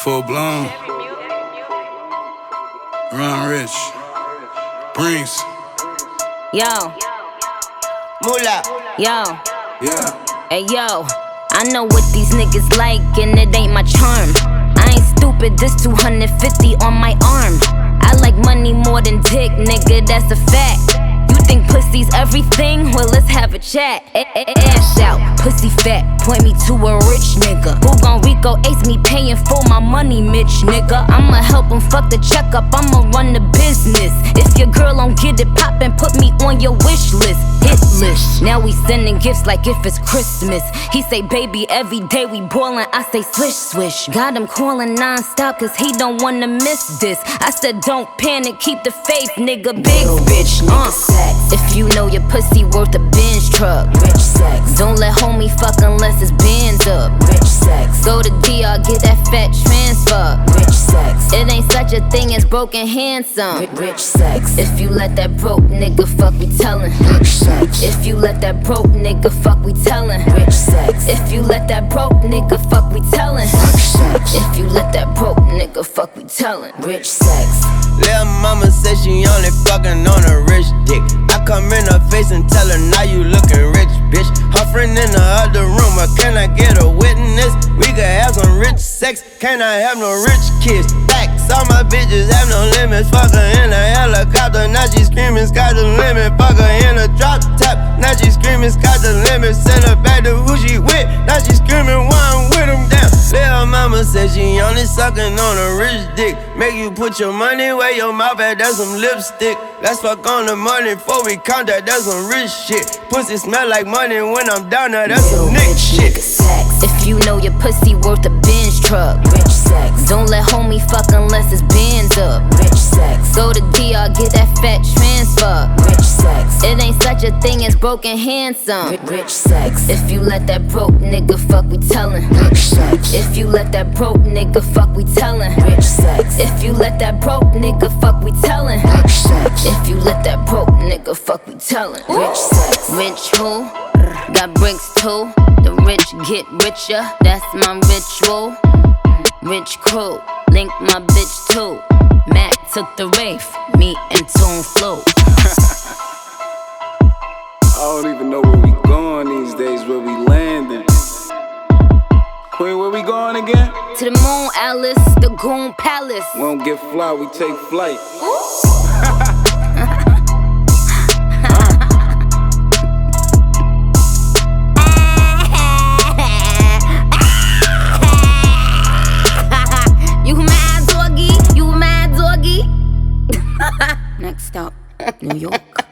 Full blown. Ron Rich. Brinks. Yo. Moolah. Yo. Yeah. Hey yo. I know what these niggas like and it ain't my charm. I ain't stupid, this 250 on my arm. I like money more than dick, nigga, that's a fact. You think pussy's everything? Well, let's have a chat. Ass out, pussy fat, point me to a rich nigga who gon' Rico Ace me paying for my money, Mitch nigga. I'ma help him fuck the checkup, I'ma run the business. If your girl don't get it poppin', put me on your wish list. Hit list. Now we sending gifts like if it's Christmas. He say, baby, every day we ballin', I say swish swish. Got him calling non-stop cause he don't wanna miss this. I said don't panic, keep the faith, nigga, big bitch. If you know your pussy worth a Benz truck, rich sex. Don't let homie fuck unless it's bands up, rich sex. Go to DR, get that fat transfer, rich sex. It ain't such a thing as broken handsome, rich sex. If you let that broke nigga fuck, we tellin', rich sex. If you let that broke nigga fuck, we tellin', rich sex. If you let that broke nigga fuck, we tellin', rich sex. If you let that broke nigga fuck, we tellin', rich sex. Lil' mama said she only fucking on a rich dick. I come in her face and tell her, now you looking rich, bitch. Her friend in the other room, or can I get a witness? We could have some rich sex, can I have no rich kids? Facts, all my bitches have no limits. Fuck her in a helicopter, now she screaming, sky's the limit. Fuck her in a drop top, now she screaming, sky's the limit. Send her back to who she with, now she screaming, why I'm with him down. Lil' mama said she only sucking on a rich dick. Make you put your money where your mouth at, that's some lipstick. Let's fuck on the money before we count that, that's some rich shit. Pussy smell like money when I'm down there, that's some Nick shit. If you know your pussy worth a Benz truck, rich sex. Don't let homie fuck unless it's bands up, rich sex. Go to DR, get that fat transfer, rich sex. It ain't such a thing as broken handsome, rich sex. If you let that broke nigga fuck, we tellin', rich sex. If you let that broke nigga fuck, we tellin', rich sex. If you let that broke nigga fuck, we tellin', rich sex. If you let that broke nigga fuck, we tellin', rich sex. Rich who? Got bricks too. The rich get richer, that's my ritual. Rich crew, link my bitch too. Mac took the Wraith, me and Tune flew. I don't even know where we going these days, where we landing. Queen, where we going again? To the moon, Alice, the Goon Palace. We don't get fly, we take flight. You mad, doggy? You mad, doggy? Next stop, New York.